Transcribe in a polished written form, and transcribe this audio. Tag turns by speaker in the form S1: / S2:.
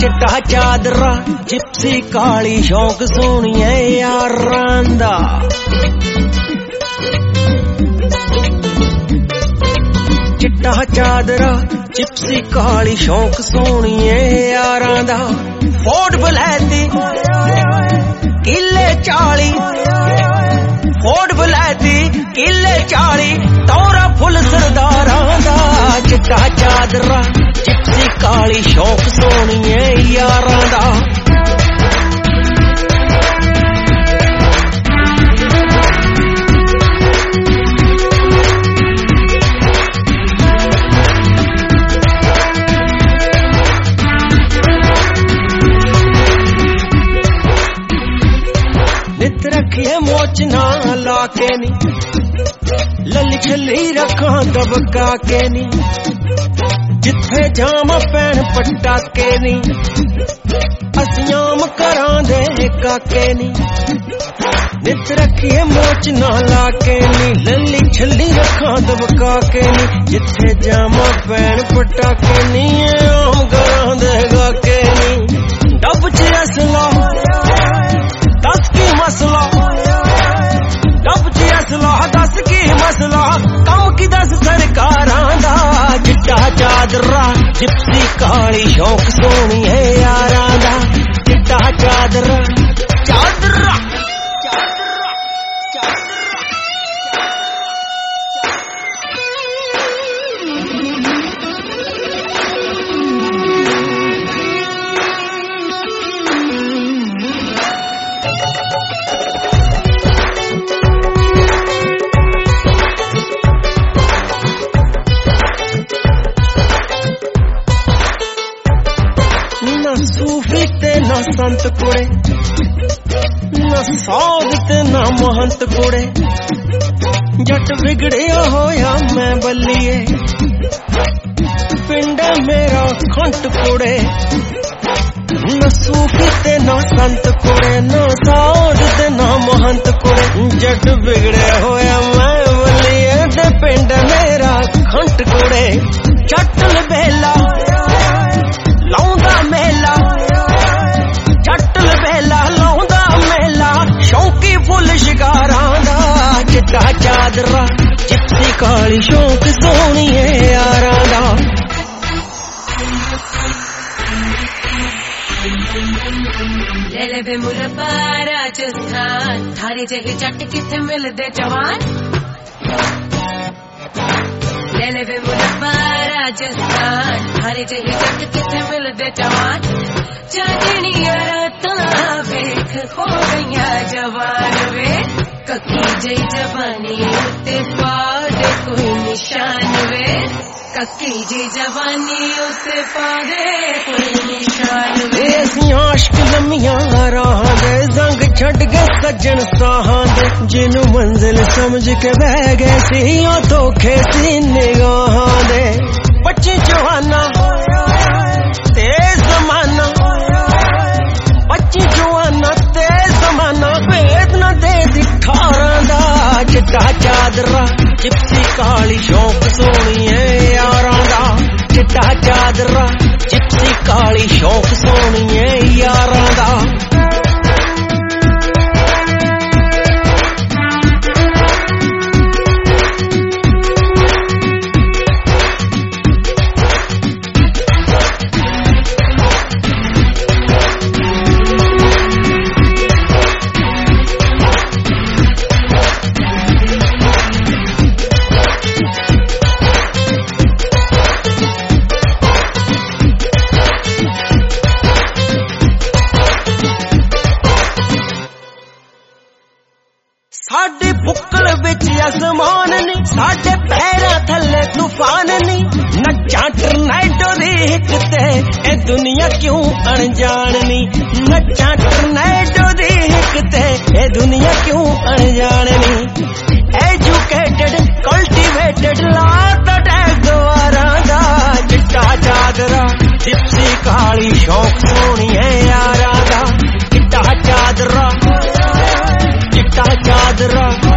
S1: चिट्टा चादरा जिप्सी काली शौक सोनिए यारां दा। चिट्टा चादरा जिप्सी काली शौक सोनिए यारां दा। फोर्ड बलैती किले 40, फोर्ड बलैती किले 40, तौरा फुल सरदारां दा। चिट्टा चादरा जिप्सी काली शौक सोनिए यारां दा। नित रखिए मोच ना लाके नी, लली छली रखा दबका के नी, जिथे जाम पैन पटाके नी, असियाम करां दे काके नी। नित रखिए मोच ना लाके नी, लली छली रखा दबका के नी, जिथे जाम पैन पटाके नी, आम करां दे काके नी। डब च असला दस की मसला, डब च असला दस की मसला, कम की दस सरकारां दा। चिट्टा चादरा जिप्सी काली शौक सोनिए यारां दा। चिट्टा चादरा चादरा सूफी ते ना संत कुड़े, ना साध ते ना महंत कुड़े, जट बिगड़िया होया मैं बल्लिए, पिंड मेरा खंट कुड़े। ना सूफी ते ना संत कुड़े, ना साध ते ना महंत कुड़े, जट बिगड़िया होया मैं बल्लिए, ते पिंड मेरा खंट कुड़े। चटल बेला लाउंदा मेला, चटल बेला लाउंदा मेला, शौकी फुल शिकारां दा। चिट्टा चादरा जिप्सी काली शौक सोनिए यारां दा।
S2: ले ले वे मुरब्बा राजस्थान, थारे जगह जट किथे मिलदे जवान। ले ले वे मुरब्बा राजस्थान, थारे जगह जट किथे मिलदे जवान। चांदनिया रातां वेख हो गईया जवान वे, ककी जई जवानी उत्ते पा दे कोई निशान वे, ककी जी जवानी उत्ते पा दे कोई निशान वे।
S1: आशिक लम्मियां राहां दे, जंग छड़ गए सज्जन साहां दे, जिन्नू मंजिल समझ के बह गए सी ओ धोखे सी निगाहां दे। बच्चे जवाना तेज जमाना, बच्चे जवाना तेज जमाना, भेद न दे दिखारां दा। चिट्टा चादरा जिप्सी काली शौक सोनिए यारां दा। चिट्टा चादरा जिप्सी काली शौक सोनिए यारां दा। साडे बुक्कल विच आसमान नी, साडे पैरां थल्ले तूफान नी, नच्चां टर्नैडो दी हिक ते ए दुनिया क्यों अनजान नी। नच्चां टर्नैडो दी हिक ते ए दुनिया क्यों अनजान नी। एजुकेटेड कल्टिवेटेड लाता टैग वारां दा। चिट्टा चादरा जिप्सी काली शौक सोनिए यारां दा। चिट्टा चादरा चिट्टा चादरा